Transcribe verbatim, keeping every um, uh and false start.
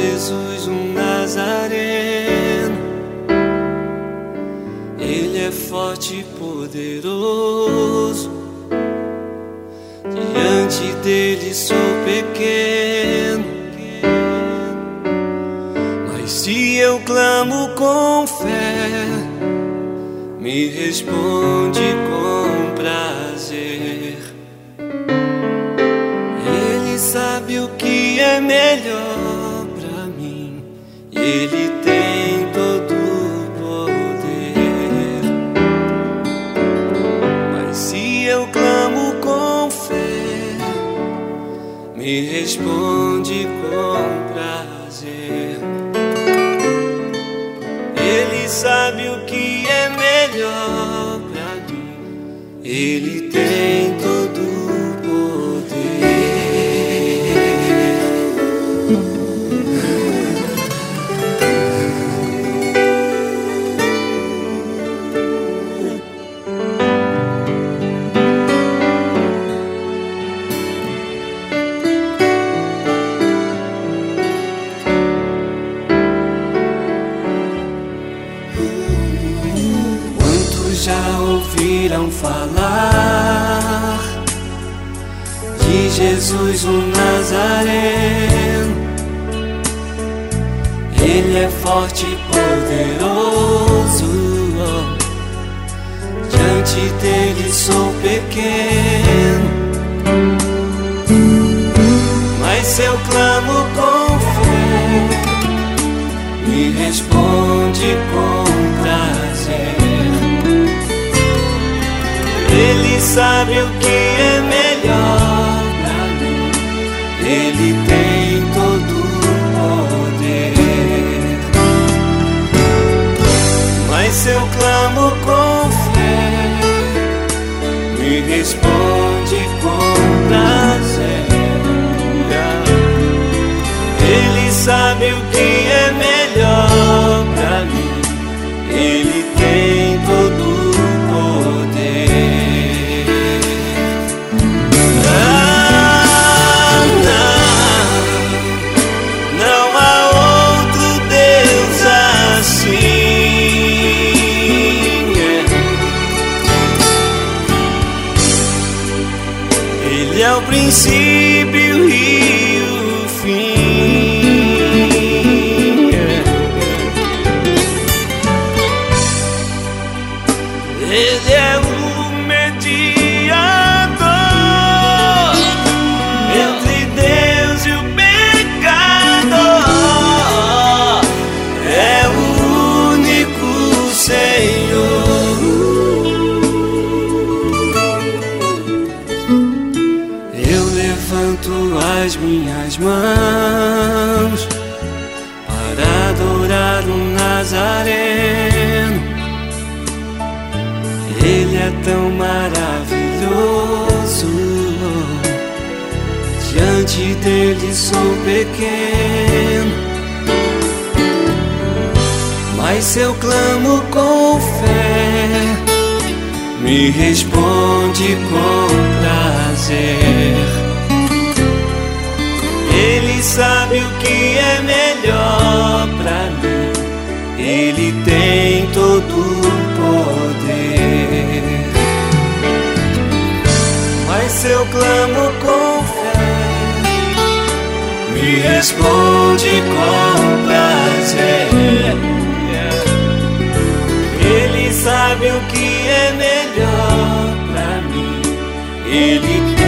Jesus, um Nazareno. Ele é forte e poderoso. Diante dele sou pequeno, mas se eu clamo com fé, me responde com prazer. Ele sabe o que é melhor pra mim, ele tem todo o poder. Mas se eu clamo com fé, me responde com prazer. Ele sabe o que é melhor pra mim, ele tem todo o poder. Já ouviram falar de Jesus, o Nazareno? Ele é forte e poderoso. Diante dele sou pequeno, mas se eu clamo com fé, me responde com prazer. Ele sabe o que é melhor pra mim, ele tem todo o poder. Mas se eu clamo com fé, me responde com prazer. Ele sabe o que é melhor pra mim, ele tem todo o poder. Ele é o princípio e o fim. Ele é o mediador entre Deus e o pecador. É o único Senhor. Levanto as minhas mãos para adorar o Nazareno. Ele é tão maravilhoso. Diante dele sou pequeno, mas se eu clamo com fé, me responde com prazer. Ele sabe o que é melhor pra mim, ele tem todo o poder. Mas se eu clamo com fé, me responde com prazer. Ele sabe o que é melhor pra mim, ele